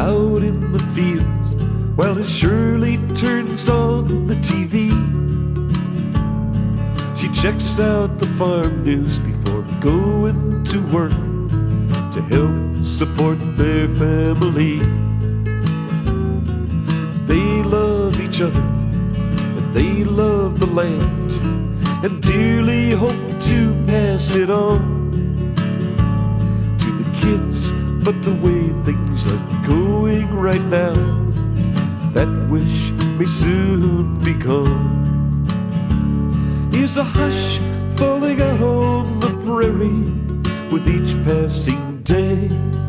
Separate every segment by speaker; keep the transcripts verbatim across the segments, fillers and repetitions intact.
Speaker 1: out in the fields while his Shirley turns on the T V. She checks out the farm news before going to work to help support their family. They love each other and they love the land and dearly hope to pass it on to the kids. But the way things are going right now, that wish may soon be gone. Here's a hush falling out on the prairie with each passing day.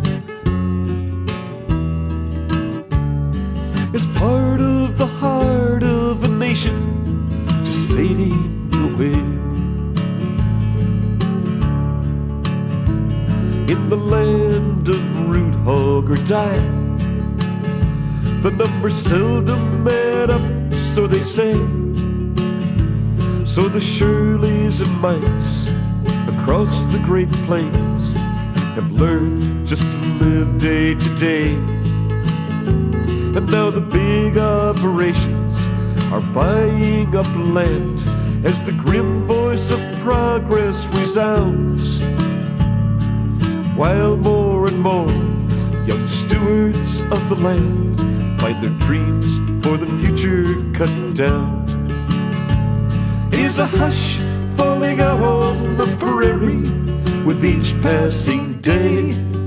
Speaker 1: It's part of the heart of a nation just fading away. In the land of root, hog, or die, the numbers seldom add up, so they say. So the Shirleys and Mikes across the Great Plains have learned just to live day to day. And now the big operations are buying up land as the grim voice of progress resounds, while more and more young stewards of the land find their dreams for the future cut down. Is a hush falling out on the prairie with each passing day.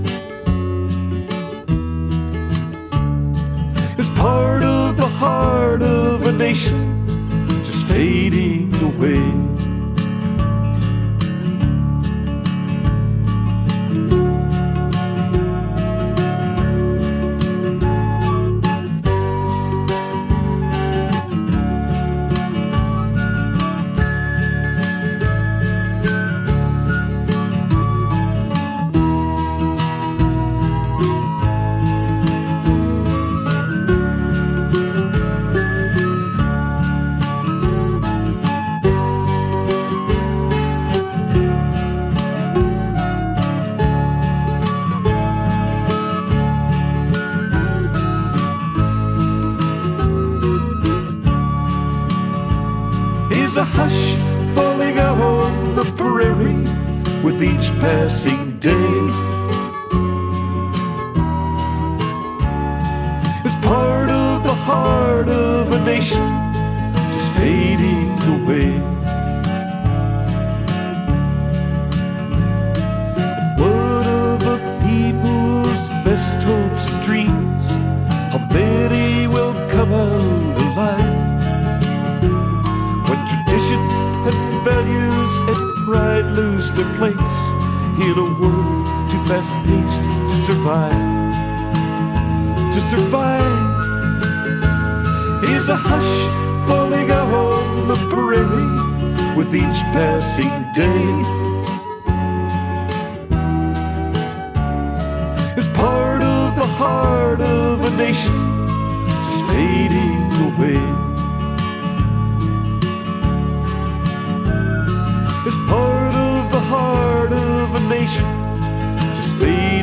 Speaker 1: Is part of the heart of a nation just fading away. Is a hush falling out on the prairie with each passing day. Is part of the heart of a nation just fading away. What of a people's best hopes and dreams? How many will come out alive? When tradition and values and pride lose their place in a world too fast-paced to survive. To survive is a hush falling out on the prairie with each passing day. Is part of the heart of a nation just fading away. Is part of the heart of a nation just fading